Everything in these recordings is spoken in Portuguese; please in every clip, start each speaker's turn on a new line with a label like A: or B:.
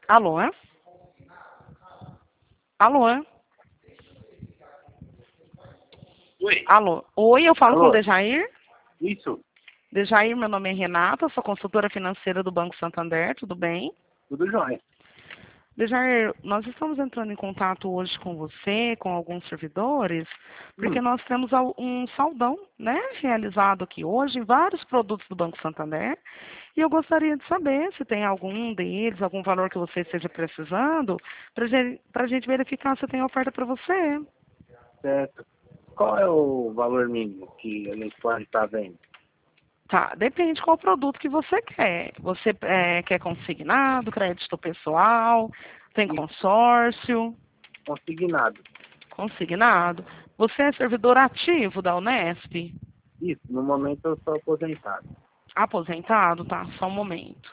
A: Alô? Alô?
B: Oi.
A: Alô? Oi, eu falo com o
B: Alô?
A: Dejair?
B: Isso.
A: Dejair, meu nome é Renata, sou consultora financeira do Banco Santander, tudo bem?
B: Tudo jóia.
A: Dejair, nós estamos entrando em contato hoje com você, com alguns servidores, porque nós temos um saldão, né, realizado aqui hoje em vários produtos do Banco Santander, e eu gostaria de saber se tem algum deles, algum valor que você esteja precisando, para a gente verificar se tem oferta para você.
B: Certo. Qual é o valor mínimo que a gente pode estar vendo?
A: Tá, depende qual produto que você quer. Você quer consignado, crédito pessoal, tem
B: Isso.
A: consórcio,
B: Consignado.
A: consignado. Você é servidor ativo da Unesp?
B: Isso. No momento eu sou aposentado.
A: Aposentado? Tá, só um momento.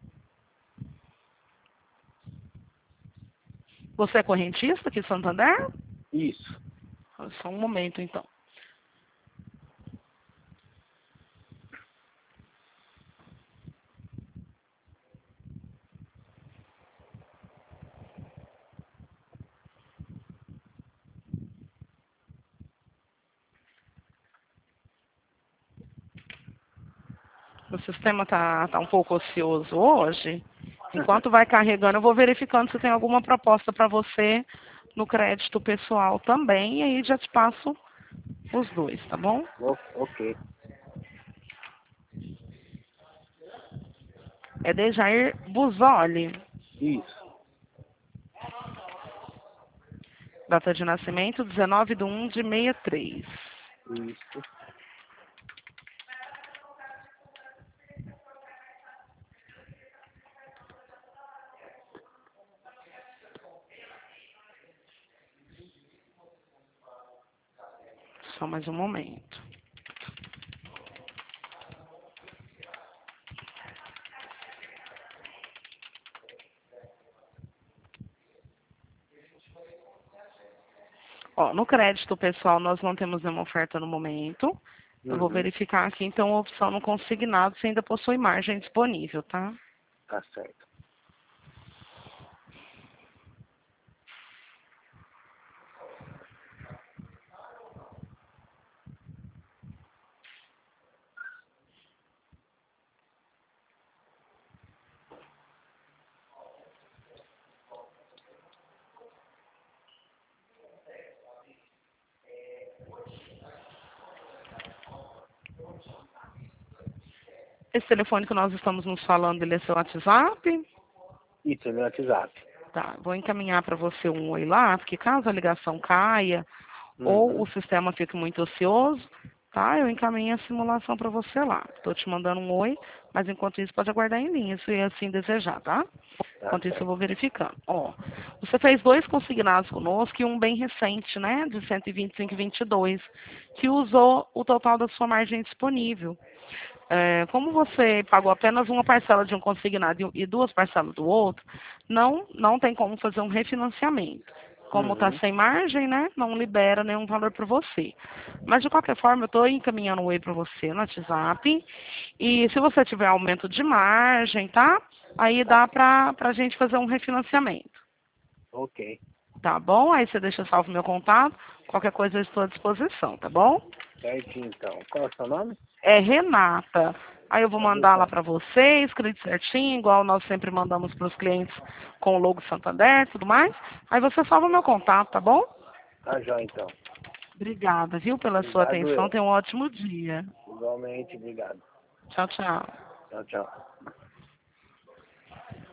A: Você é correntista aqui em Santander?
B: Isso.
A: Só um momento, então. O sistema tá um pouco ocioso hoje. Enquanto vai carregando, eu vou verificando se tem alguma proposta para você no crédito pessoal também, e aí já te passo os dois, tá bom?
B: Ok.
A: É Dejair Buzoli.
B: Isso.
A: Data de nascimento, 19/1/63.
B: Isso.
A: Só mais um momento. Ó, no crédito pessoal nós não temos nenhuma oferta no momento. Eu vou verificar aqui, então, a opção no consignado se ainda possui margem disponível, tá?
B: Tá certo.
A: Esse telefone que nós estamos nos falando, ele é seu WhatsApp?
B: Isso, é meu WhatsApp.
A: Tá, vou encaminhar para você um oi lá, porque caso a ligação caia ou o sistema fique muito ocioso, tá? Eu encaminho a simulação para você lá. Estou te mandando um oi, mas enquanto isso pode aguardar em linha, se assim desejar, tá?
B: Tá
A: Enquanto isso eu
B: certo.
A: vou verificando. Ó, você fez 2 consignados conosco e um bem recente, né? De 125,22, que usou o total da sua margem disponível. Como você pagou apenas uma parcela de um consignado e 2 parcelas do outro, não tem como fazer um refinanciamento. Como está sem margem, né, não libera nenhum valor para você. Mas, de qualquer forma, eu estou encaminhando o e para você no WhatsApp. E se você tiver aumento de margem, tá? Aí dá para a gente fazer um refinanciamento.
B: Ok.
A: Tá bom? Aí você deixa salvo meu contato. Qualquer coisa eu estou à disposição, tá bom?
B: Certinho, então. Qual é o seu nome?
A: É Renata. Aí eu vou
B: Pode
A: mandar lá
B: deixar.
A: para você, escrito certinho, igual nós sempre mandamos para os clientes com o logo Santander e tudo mais. Aí você salva o meu contato, tá bom?
B: Tá jóia, então.
A: Obrigada, viu, pela sua
B: Obrigado
A: atenção.
B: eu.
A: Tenha um ótimo dia.
B: Igualmente, obrigado.
A: Tchau, tchau.
B: Tchau, tchau.